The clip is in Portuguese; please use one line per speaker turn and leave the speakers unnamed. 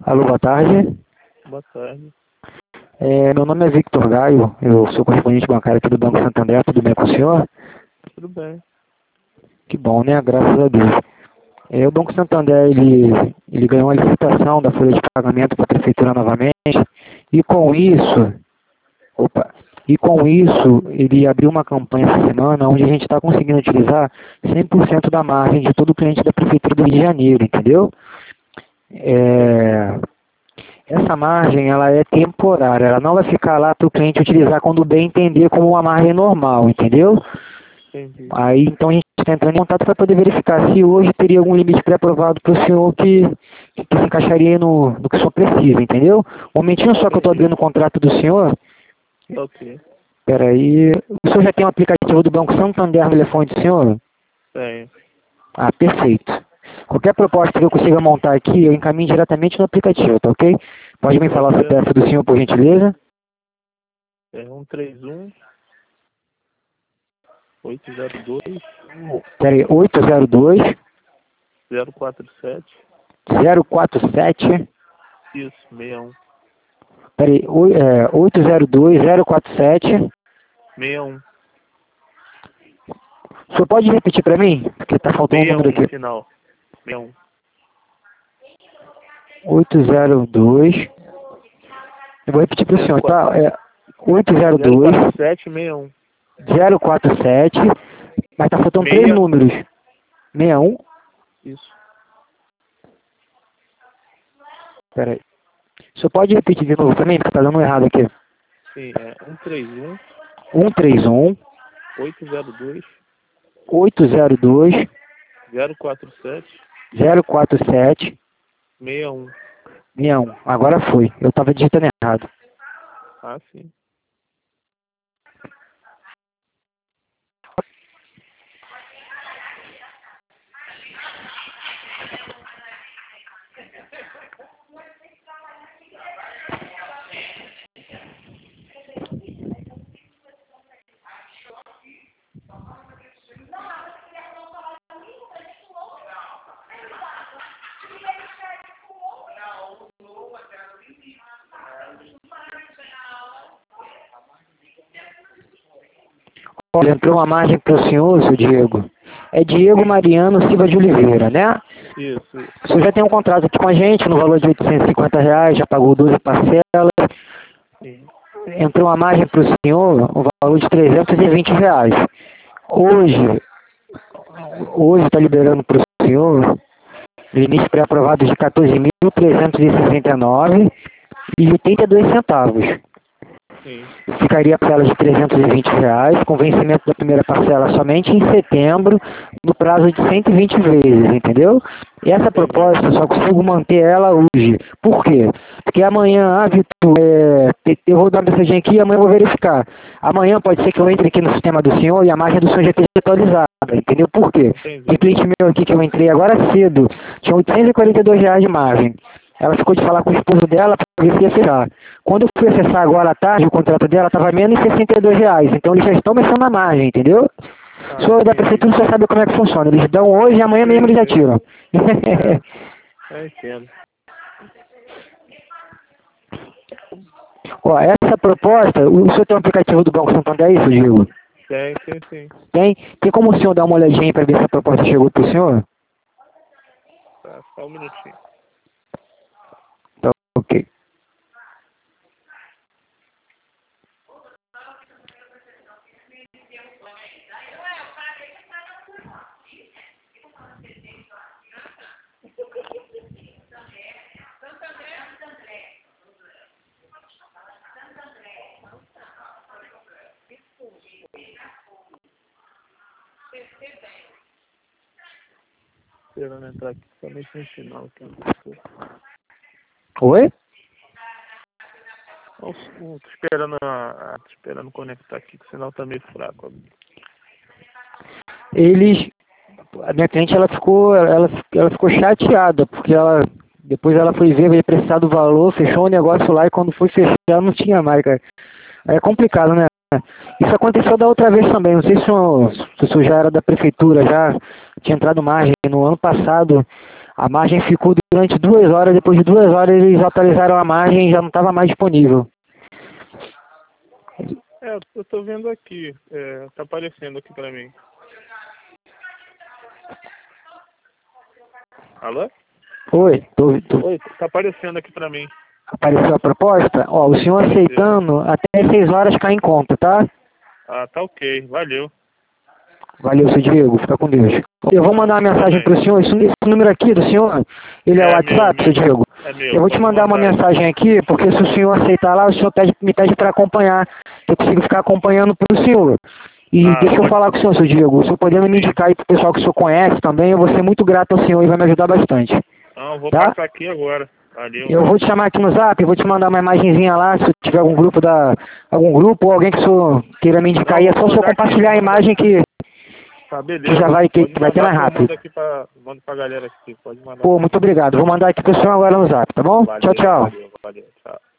Alô, boa tarde.
Boa tarde.
Meu nome é Victor Gaio, eu sou correspondente bancário aqui do Banco Santander, tudo bem com o senhor?
Tudo bem.
Que bom, né? Graças a Deus. O Banco Santander, ele ganhou uma licitação da folha de pagamento para a prefeitura novamente, e com isso, ele abriu uma campanha essa semana onde a gente está conseguindo utilizar 100% da margem de todo cliente da prefeitura do Rio de Janeiro, entendeu? Essa margem, ela é temporária, ela não vai ficar lá para o cliente utilizar quando bem entender como uma margem normal, entendeu?
Entendi.
Aí, então a gente está entrando em contato para poder verificar se hoje teria algum limite pré-aprovado para o senhor que se encaixaria no que o senhor precisa, entendeu? Um momentinho só que eu estou abrindo o contrato do senhor.
Ok.
Espera aí. O senhor já tem um aplicativo do Banco Santander no telefone do senhor?
Tenho.
Ah, perfeito. Qualquer proposta que eu consiga montar aqui, eu encaminho diretamente no aplicativo, tá ok? Pode me falar o CPF do senhor, por gentileza?
É 131 802
Peraí, 802
047
047.
isso, 61.
Peraí, 802 047.
61.
O senhor pode repetir para mim? Porque tá faltando um número
61 no
aqui.
final. 61.
802. Eu vou repetir para o senhor, tá? 802
047 61.
047. Mas tá faltando três
Meia.
números. 61.
Isso.
Peraí. O senhor pode repetir de novo para mim? Porque tá dando errado aqui.
Sim, é 131
131
802
802
047
047
61.
61. Agora foi. Eu tava digitando errado.
Ah, sim.
Olha, entrou uma margem para o senhor, seu Diego. É Diego Mariano Silva de Oliveira, né?
Isso.
O senhor já tem um contrato aqui com a gente no valor de R$ 850, já pagou 12 parcelas.
Sim.
Entrou uma margem para o senhor, um valor de R$ 320. Hoje está liberando para o senhor limite pré-aprovado de 14.369,82 centavos.
Sim.
Ficaria a parcela de R$ 320, com vencimento da primeira parcela somente em setembro, no prazo de 120 vezes, entendeu? E essa proposta eu só consigo manter ela hoje. Por quê? Porque amanhã, Vitor, eu vou dar uma mensagem aqui e amanhã eu vou verificar. Amanhã pode ser que eu entre aqui no sistema do senhor e a margem do senhor já esteja atualizada, entendeu? Por quê? Tem cliente meu aqui que eu entrei agora cedo, tinha R$ 842 de margem. Ela ficou de falar com o esposo dela para ver se ia fechar. Quando eu fui acessar agora à tarde, o contrato dela estava menos de R$ 62. Então eles já estão mexendo na margem, entendeu? O senhor da prefeitura já sabe como é que funciona. Eles dão hoje e amanhã mesmo eles já tiram.
Eu entendo.
Ó, essa proposta, o senhor tem um aplicativo do Banco Santander, é isso, Diego?
Tem.
Tem? Tem como o senhor dar uma olhadinha aí para ver se a proposta chegou para o senhor?
Tá, só um minutinho.
Tá, ok.
Esperando entrar aqui somente no final.
Oi?
Tô esperando conectar aqui, que o sinal tá meio fraco.
A minha cliente ela ficou chateada, porque depois ela foi ver, veio prestado o valor, fechou o negócio lá e quando foi fechar não tinha mais, cara. É complicado, né? Isso aconteceu da outra vez também, não sei se o senhor já era da prefeitura, já tinha entrado margem no ano passado. A margem ficou durante 2 horas, depois de 2 horas eles atualizaram a margem e já não estava mais disponível.
Eu tô vendo aqui, tá aparecendo aqui pra mim. Alô?
Oi,
Oi, tá aparecendo aqui pra mim.
apareceu a proposta? Ó, o senhor aceitando, até 6 horas cai em conta, tá?
Ah, tá ok, valeu.
Valeu, seu Diego, fica com Deus. Eu vou mandar uma mensagem para o senhor, esse número aqui do senhor, ele é o WhatsApp, seu Diego?
É meu,
Eu vou te
pode
mandar uma
mandar aí.
mensagem aqui, porque se o senhor aceitar lá, o senhor me pede para acompanhar. Eu consigo ficar acompanhando para o senhor. E deixa eu
pode.
falar com o senhor, seu Diego. O senhor podendo me indicar aí para o pessoal que o senhor conhece também, eu vou ser muito grato ao senhor e vai me ajudar bastante.
Não, vou
Tá?
passar aqui agora. Valeu.
Eu vou te chamar aqui no Zap, vou te mandar uma imagenzinha lá, se tiver algum grupo ou alguém que o senhor queira me indicar aí, é só o senhor compartilhar a imagem que
Tá, beleza.
já vai ter,
Pode
vai ter mais
mandar,
rápido.
mando pra galera aqui, pode mandar.
Pô, muito obrigado. Vou mandar aqui pro senhor agora no Zap, tá bom? Tchau,
Valeu,
tchau.
valeu, tchau.